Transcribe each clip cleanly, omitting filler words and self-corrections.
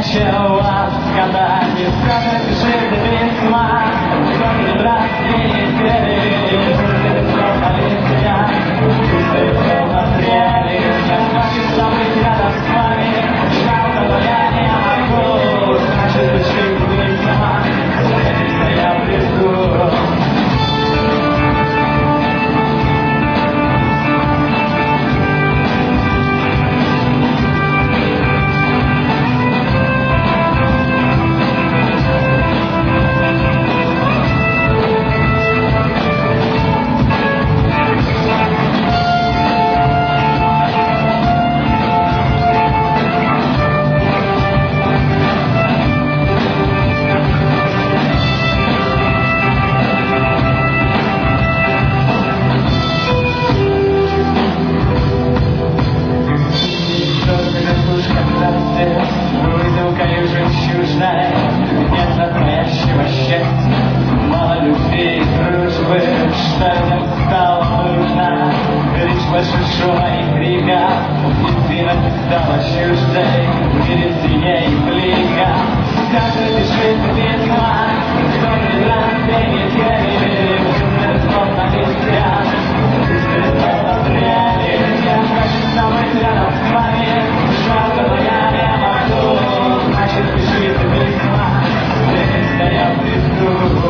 началась, когда бескрасно бежит до письма, кто-то брат и недели, пусть полиция, пусть посмотрели, я хватит забыть рядом с вами, жалко, но я не могу, значит, бежит до письма, садится я приду. Нет настоящего счастья, мало любви и дружбы, что мне стало нужно, лишь большой крика, истина стала чуждой, перед ей блика, каждый бежит письма, кто-то раз недели, безусловно висят, безусловно зрели, я хочу забыть рядом с вами, жалко, но я не могу, значит бежит письма. Я приду.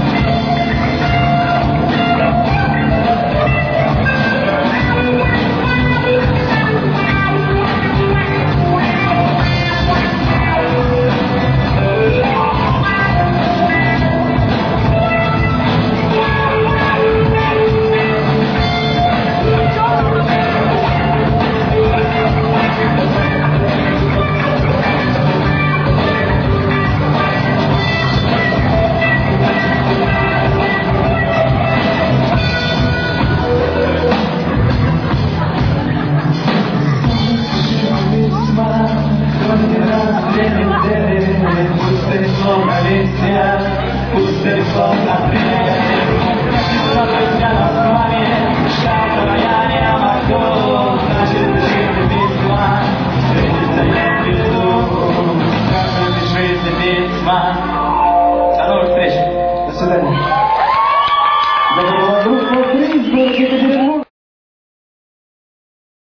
Пустые слова апреля, смотреть рядом с вами, жалко, но я не могу, значит, бежит письма, встретиться я приду, как бежит письма. До новых встреч, до свидания.